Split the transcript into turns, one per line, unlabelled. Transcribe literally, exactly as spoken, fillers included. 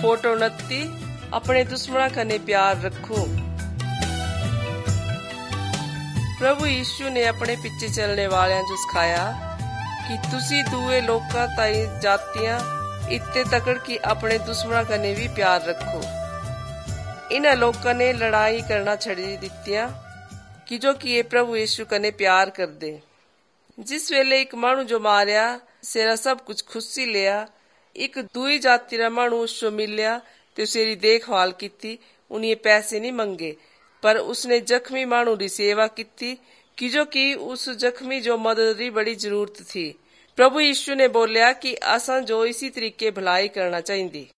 Photo उनती अपने दुश्मना कने प्यार रखो। प्रभु यीशु ने अपने पिछे चलने वाले जो सिखाया कि तुसी दूए लोकां ताई जातियां इत्ते तकड़ कि अपने दुश्मना कने भी प्यार रखो। इन्हां लोकां ने लड़ाई करना छड़ी दित्तियां कि जो कि ये प्रभु यीशु कने प्यार कर दे। जिस वेले एक मानू जो मारिया सेरा सब कुछ खुशी लिया, एक दुई जाति रा मानू उसो मिलिया ते उसेरी देखभाल की। उन्हें पैसे नहीं मंगे पर उसने जख्मी मानू री सेवा की कि जो कि उस जख्मी जो मदद री बड़ी जरूरत थी। प्रभु यीशु ने बोलिया कि असां जो इसी तरीके भलाई करना चाहिए।